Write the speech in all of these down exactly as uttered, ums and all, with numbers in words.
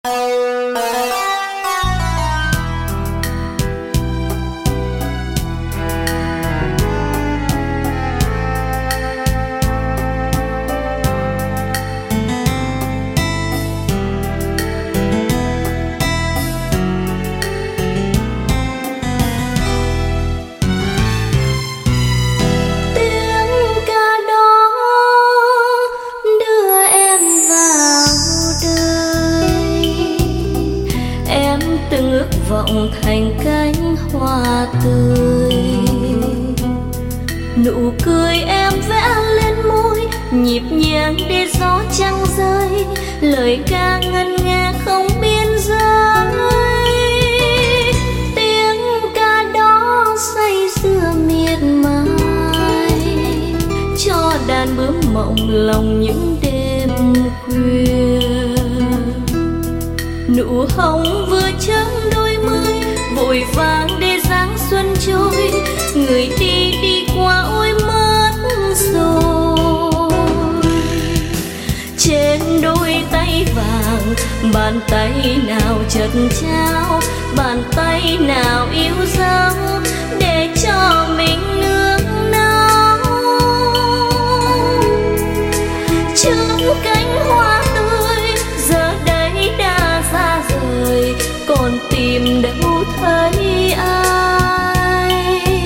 thành cánh hoa tươi, nụ cười em vẽ lên môi nhịp nhàng để gió trăng rơi, lời ca ngân nga không biên giới. Tiếng ca đó say sưa miệt mài cho đàn bướm mộng lòng những đêm khuya. Nụ hồng vừa chớm đôi mươi vội vàng để dáng xuân trôi, người đi đi qua ôi mất rồi. Trên đôi tay vàng bàn tay nào chật trao, bàn tay nào yêu dấu để cho mình nương náu. Trước cánh hoa tươi giờ đây đã ra rời, còn tìm đâu thấy ai.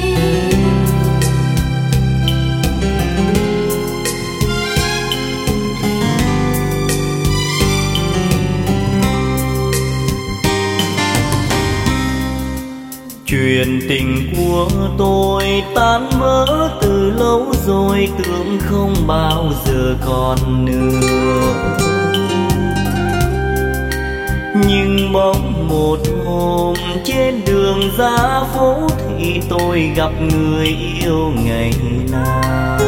Chuyện tình của tôi tan vỡ từ lâu rồi, tưởng không bao giờ còn nữa. Nhưng bỗng một hôm trên đường ra phố thì tôi gặp người yêu ngày nào.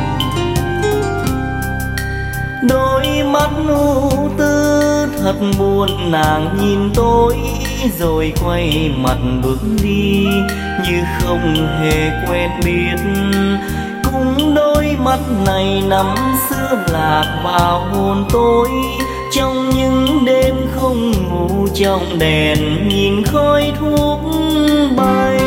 Đôi mắt ưu tư thật buồn, nàng nhìn tôi rồi quay mặt bước đi như không hề quen biết. Cũng đôi mắt này năm xưa lạc vào hồn tôi, trong những đêm không ngủ trong đèn nhìn khói thuốc bay.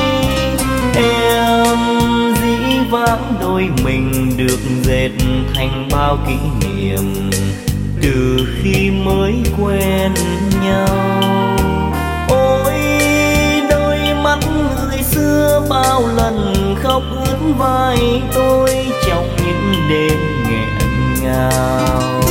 Em dĩ vãng đôi mình được dệt thành bao kỷ niệm từ khi mới quen nhau. Ôi đôi mắt người xưa bao lần khóc ướt vai tôi trong những đêm nghẹn ngào.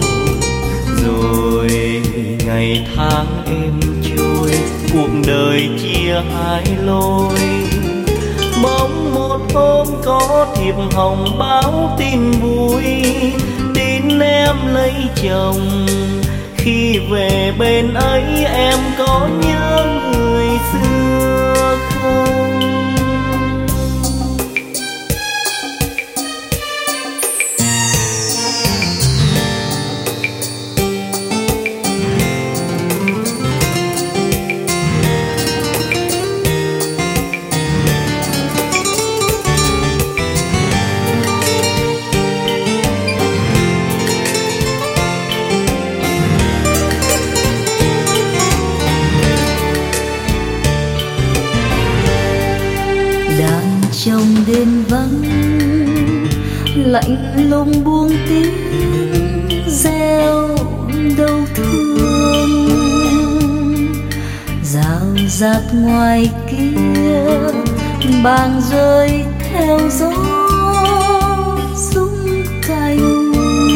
Rồi ngày tháng êm trôi, cuộc đời chia hai lối. Bỗng một hôm có thiệp hồng báo tin vui, tin em lấy chồng. Khi về bên ấy em có nhớ người xưa không? Trong đêm vắng lạnh lùng buông tiếng reo đau thương, rào rạt ngoài kia bàng rơi theo gió rung cành.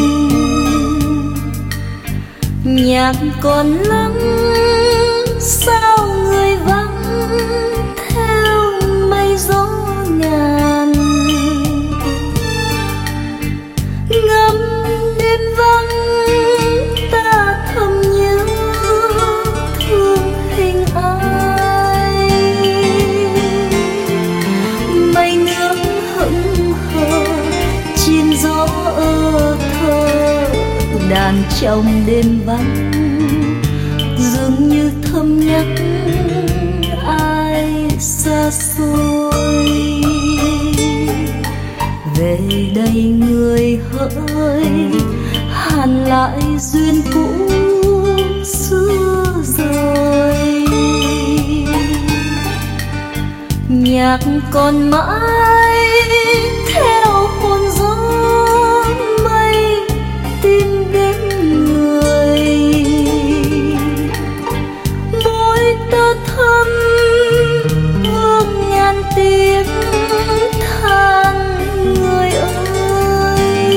Nhạc còn lắng sao người vắng theo mây gió ngàn. Ngắm đêm vắng ta thầm nhớ thương hình ai. Mây nước hững hờ chim gió ơ thơ, đàn trong đêm vắng dường như thầm nhắc ai xa xôi. Về đây người hỡi hàn lại duyên cũ xưa. nhạc còn mãi theo hồn gió mây tìm đến người. Môi tơ thắm hương ngàn tiếng than người ơi.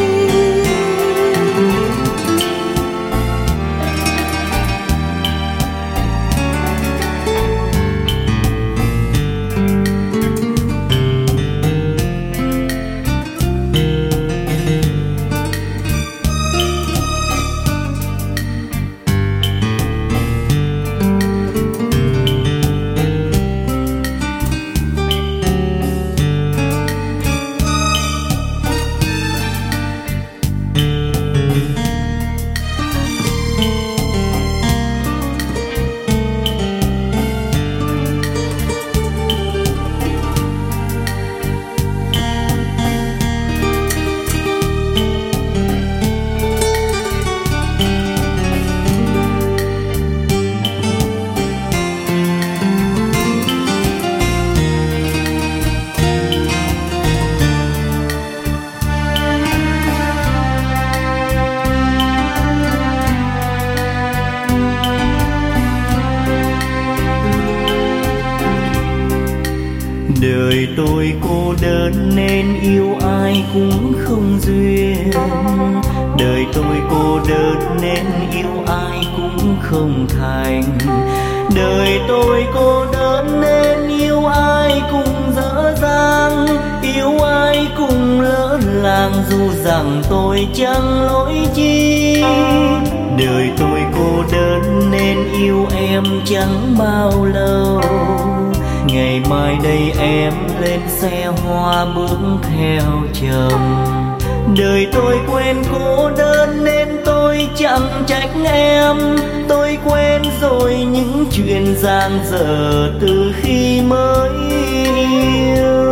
Đời tôi cô đơn nên yêu ai cũng không duyên. Đời tôi cô đơn nên yêu ai cũng không thành. Đời tôi cô đơn nên yêu ai cũng dở dang. Yêu ai cũng lỡ làng dù rằng tôi chẳng lỗi chi. Đời tôi cô đơn nên yêu em chẳng bao lâu. Ngày mai đây em lên xe hoa bước theo chồng. Đời tôi quen cô đơn nên tôi chẳng trách em. Tôi quen rồi những chuyện giang dở từ khi mới yêu.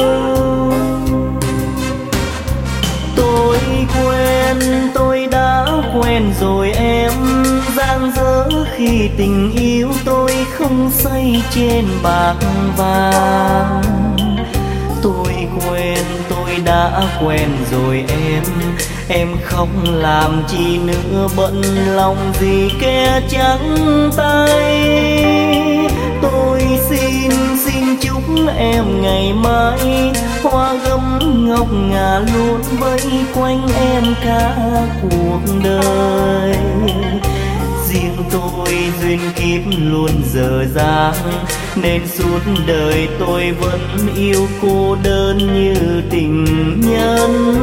Tôi quen, tôi đã quen rồi em. Giang dở khi tình yêu tôi không xây trên bạc vàng. Tôi quen, tôi đã quen rồi em. Em không làm chi nữa bận lòng gì kẻ trắng tay. Tôi xin, xin chúc em ngày mai hoa gấm ngọc ngà luôn vây quanh em cả cuộc đời. Riêng tôi duyên kiếp luôn dở dang nên suốt đời tôi vẫn yêu cô đơn như tình nhân.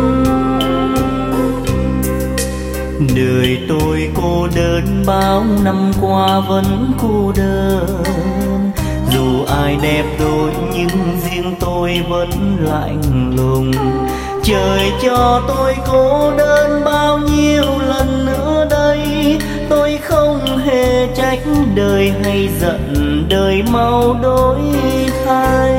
Đời tôi cô đơn bao năm qua vẫn cô đơn. Dù ai đẹp đôi nhưng riêng tôi vẫn lạnh lùng. Trời cho tôi cô đơn bao nhiêu lần nữa đây. Tôi không hề trách đời hay giận đời mau đổi thay.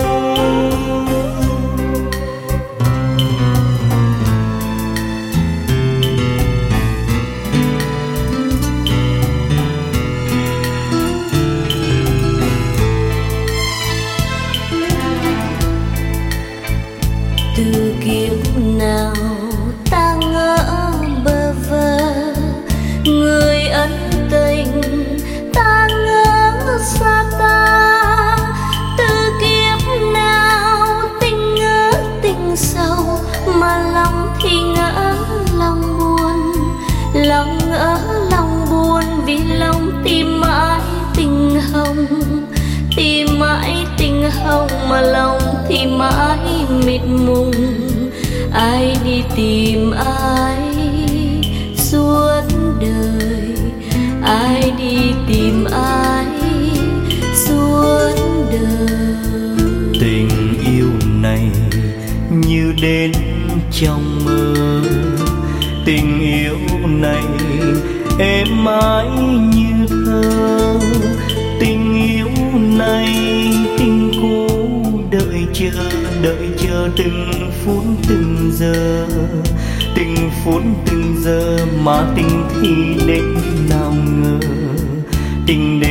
Từ kiếp nào ta ngỡ bơ vơ người ân tình, ta ngỡ xa ta. Từ kiếp nào tình ngỡ tình sâu mà lòng thì ngỡ lòng buồn. Lòng ngỡ lòng buồn vì lòng tìm mãi tình hồng. Tìm mãi tình hồng mà lòng thì mãi mịt mùng. Ai đi tìm ai suốt đời. Ai đi tìm ai suốt đời. Tình yêu này như đến trong mơ. Tình yêu này êm ái như thơ. Tình yêu này tình cô đợi chờ, đợi chờ từng phút từng giờ. Từng phút từng giờ mà tình thì đến nào ngờ. Tình đến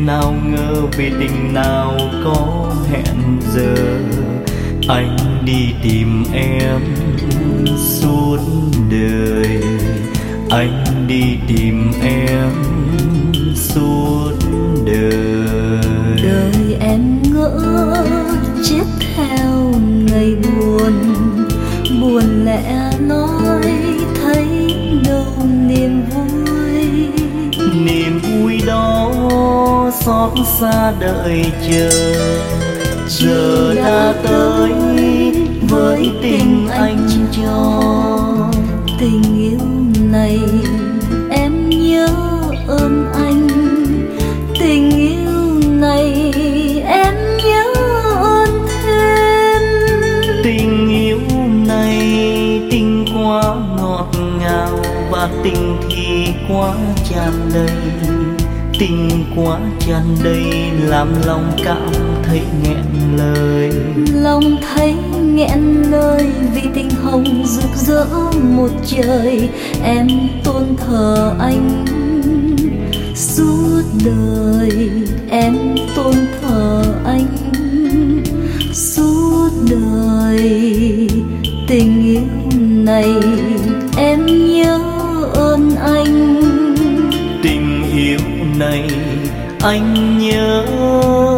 nào ngờ vì tình nào có hẹn giờ. Anh đi tìm em suốt đời, anh đi tìm em suốt đời. Đời em ngỡ chết theo ngày buồn, buồn lẽ nói thấy đâu niềm vui. Niềm vui đó xót xa đợi chờ, giờ đã tới với tình anh cho. Tình yêu này em nhớ ơn anh, tình yêu này em nhớ ơn thêm. Tình yêu này tình quá ngọt ngào và tình thì quá tràn đầy. Tình quá tràn đầy làm lòng cảm thấy nghẹn lời. Lòng thấy nghẹn lời vì tình hồng rực rỡ một trời. Em tôn thờ anh suốt đời, em tôn thờ anh suốt đời. Tình yêu này em nhớ ơn anh, tình yêu này anh nhớ